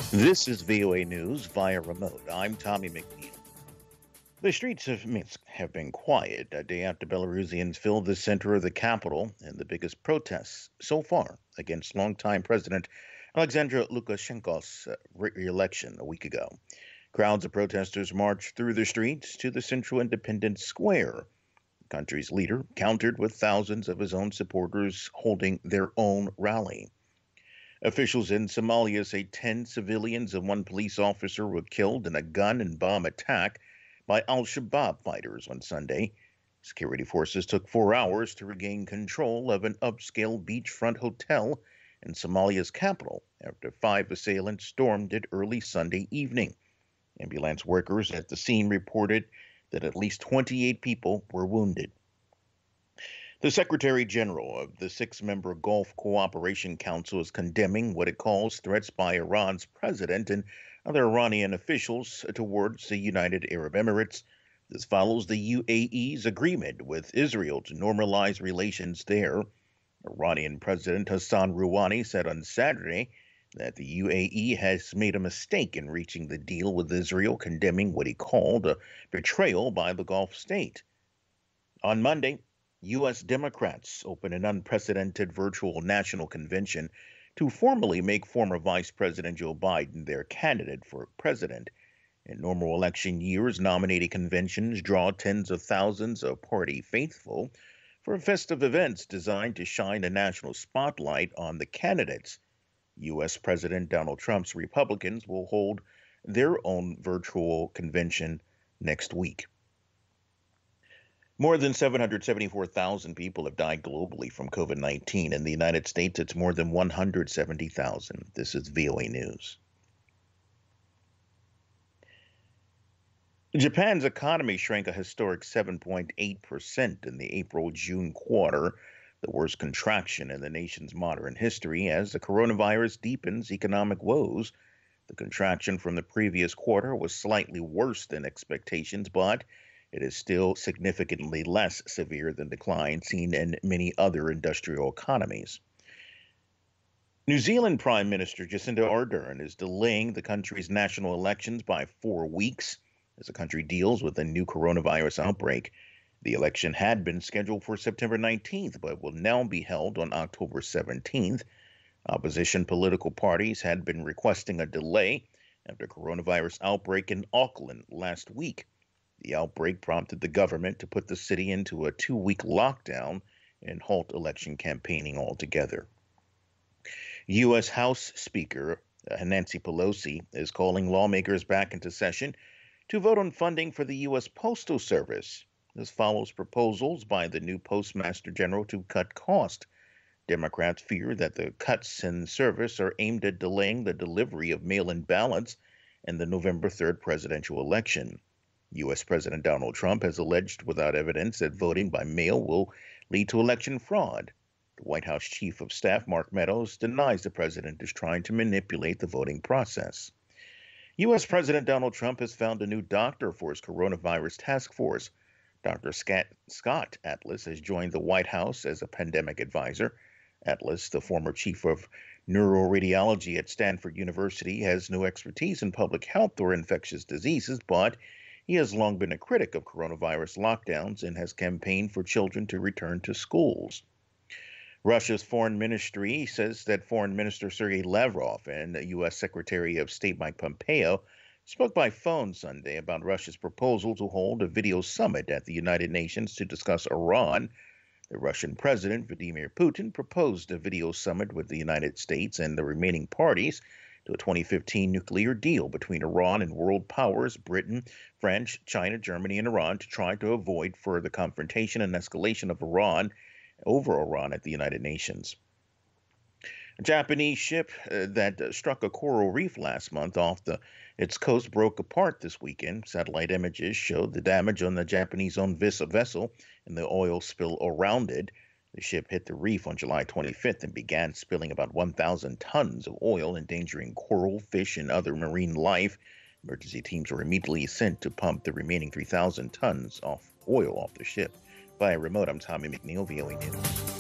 This is VOA News via remote. I'm Tommy McNeil. The streets of Minsk have been quiet a day after Belarusians filled the center of the capital in the biggest protests so far against longtime President Alexander Lukashenko's re-election a week ago. Crowds of protesters marched through the streets to the Central Independence Square. The country's leader countered with thousands of his own supporters holding their own rally. Officials in Somalia say 10 civilians and one police officer were killed in a gun and bomb attack by Al Shabaab fighters on Sunday. Security forces took 4 hours to regain control of an upscale beachfront hotel in Somalia's capital after 5 assailants stormed it early Sunday evening. Ambulance workers at the scene reported that at least 28 people were wounded. The Secretary General of the six-member Gulf Cooperation Council is condemning what it calls threats by Iran's president and other Iranian officials towards the United Arab Emirates. This follows the UAE's agreement with Israel to normalize relations there. Iranian President Hassan Rouhani said on Saturday that the UAE has made a mistake in reaching the deal with Israel, condemning what he called a betrayal by the Gulf state. On Monday, U.S. Democrats opened an unprecedented virtual national convention to formally make former Vice President Joe Biden their candidate for president. In normal election years, nominating conventions draw tens of thousands of party faithful for festive events designed to shine a national spotlight on the candidates. U.S. President Donald Trump's Republicans will hold their own virtual convention next week. More than 774,000 people have died globally from COVID-19. In the United States, it's more than 170,000. This is VOA News. Japan's economy shrank a historic 7.8% in the April-June quarter, the worst contraction in the nation's modern history as the coronavirus deepens economic woes. The contraction from the previous quarter was slightly worse than expectations, but it is still significantly less severe than decline seen in many other industrial economies. New Zealand Prime Minister Jacinda Ardern is delaying the country's national elections by 4 weeks as the country deals with a new coronavirus outbreak. The election had been scheduled for September 19th, but will now be held on October 17th. Opposition political parties had been requesting a delay after coronavirus outbreak in Auckland last week. The outbreak prompted the government to put the city into a 2-week lockdown and halt election campaigning altogether. U.S. House Speaker Nancy Pelosi is calling lawmakers back into session to vote on funding for the U.S. Postal Service. This follows proposals by the new Postmaster General to cut costs. Democrats fear that the cuts in service are aimed at delaying the delivery of mail-in ballots in the November 3rd presidential election. U.S. President Donald Trump has alleged without evidence that voting by mail will lead to election fraud. The White House Chief of Staff, Mark Meadows, denies the president is trying to manipulate the voting process. U.S. President Donald Trump has found a new doctor for his coronavirus task force. Dr. Scott Atlas has joined the White House as a pandemic advisor. Atlas, the former chief of neuroradiology at Stanford University, has no expertise in public health or infectious diseases, but he has long been a critic of coronavirus lockdowns and has campaigned for children to return to schools. Russia's foreign ministry says that Foreign Minister Sergei Lavrov and U.S. Secretary of State Mike Pompeo spoke by phone Sunday about Russia's proposal to hold a video summit at the United Nations to discuss Iran. The Russian President Vladimir Putin proposed a video summit with the United States and the remaining parties to a 2015 nuclear deal between Iran and world powers Britain, France, China, Germany, and Iran to try to avoid further confrontation and escalation of Iran at the United Nations. A Japanese ship that struck a coral reef last month off its coast broke apart this weekend. Satellite images showed the damage on the Japanese-owned vessel and the oil spill around it. The ship hit the reef on July 25th and began spilling about 1,000 tons of oil, endangering coral, fish, and other marine life. Emergency teams were immediately sent to pump the remaining 3,000 tons of oil off the ship. Via remote, I'm Tommy McNeil, VOA News.